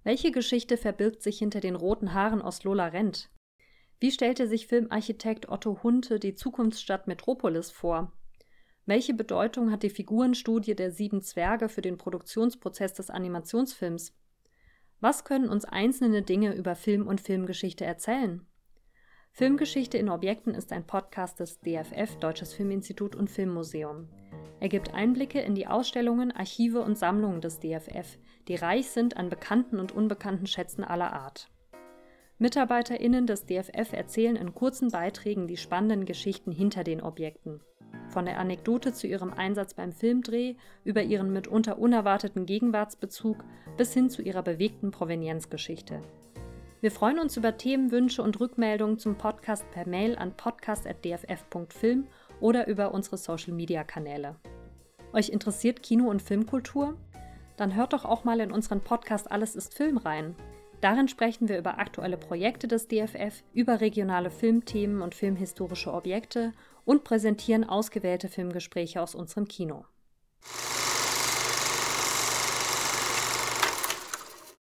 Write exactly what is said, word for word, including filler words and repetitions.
Welche Geschichte verbirgt sich hinter den roten Haaren aus Lola Rent? Wie stellte sich Filmarchitekt Otto Hunte die Zukunftsstadt Metropolis vor? Welche Bedeutung hat die Figurenstudie der Sieben Zwerge für den Produktionsprozess des Animationsfilms? Was können uns einzelne Dinge über Film und Filmgeschichte erzählen? Filmgeschichte in Objekten ist ein Podcast des D F F, Deutsches Filminstitut und Filmmuseum. Er gibt Einblicke in die Ausstellungen, Archive und Sammlungen des D F F, die reich sind an bekannten und unbekannten Schätzen aller Art. MitarbeiterInnen des D F F erzählen in kurzen Beiträgen die spannenden Geschichten hinter den Objekten. Von der Anekdote zu ihrem Einsatz beim Filmdreh, über ihren mitunter unerwarteten Gegenwartsbezug bis hin zu ihrer bewegten Provenienzgeschichte. Wir freuen uns über Themenwünsche und Rückmeldungen zum Podcast per Mail an podcast at d f f punkt film oder über unsere Social-Media-Kanäle. Euch interessiert Kino- und Filmkultur? Dann hört doch auch mal in unseren Podcast Alles ist Film rein. Darin sprechen wir über aktuelle Projekte des D F F, über regionale Filmthemen und filmhistorische Objekte und präsentieren ausgewählte Filmgespräche aus unserem Kino.